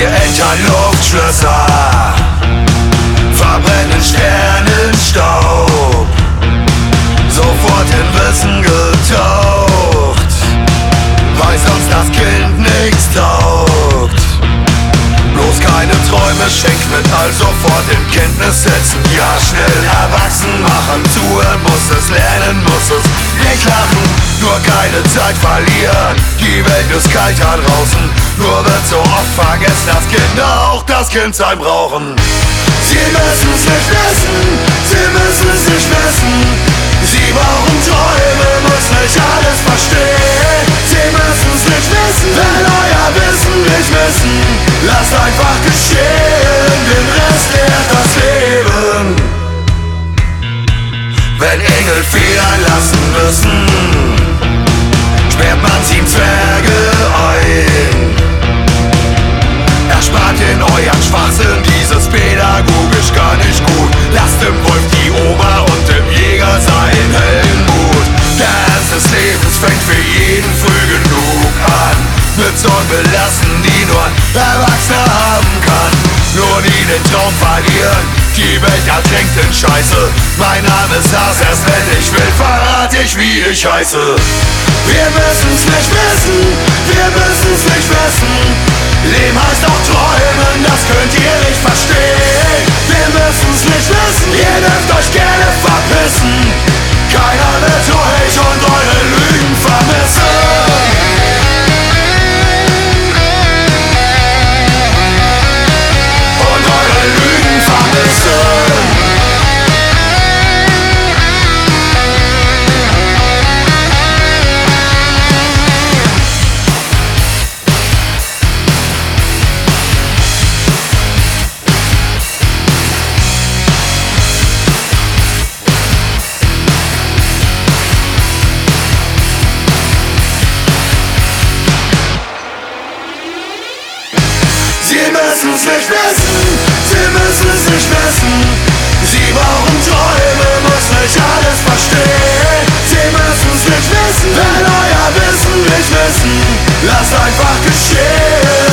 Wir entern Luftschlösser, verbrennen Sternenstaub, sofort in Wissen getaucht, weiß uns das Kind nichts taugt. Bloß keine Träume schenkt mit, also sofort in Kenntnis setzen. Ja, schnell erwachsen machen, tun muss es, lernen muss es, nicht lachen, nur keine Zeit verlieren. Die Welt ist kalt da draußen, nur wird so oft vergessen, dass Kinder auch das Kindsein brauchen. Sie müssen's nicht wissen, sie müssen's nicht wissen. Sie brauchen Träume, muss nicht alles verstehen. Sie müssen's nicht wissen, wenn euer Wissen nicht wissen. Lasst einfach geschehen, den Rest lehrt das Leben. Wenn Engel Federn lassen müssen, sperrt man 7 Zwerge ein. Erspart in euren Schwachsinn dieses pädagogisch gar nicht gut. Lasst im Wolf die Ober und im Jäger seinen hellen Mut. Der Ernst des Lebens fängt für jeden früh genug an, mit Sorgen belassen, die nur ein Erwachsener haben kann. Nur nie den Traum verlieren, die Welt ertränkt in Scheiße. Mein Name ist Haas, erst wenn ich will, verrate ich, wie ich heiße. Wir müssen's nicht wissen, wir müssen's nicht wissen. Leben heißt auch träumen, das könnt ihr nicht verstehen. Wir müssen's nicht wissen, ihr dürft euch gerne verpissen. Keiner wird euch und eure Lügen vermissen. Lügen vermissen. Sie müssen's nicht wissen, sie müssen es nicht wissen. Sie brauchen Träume, muss nicht alles verstehen. Sie müssen's nicht wissen, wenn euer Wissen nicht wissen. Lasst einfach geschehen.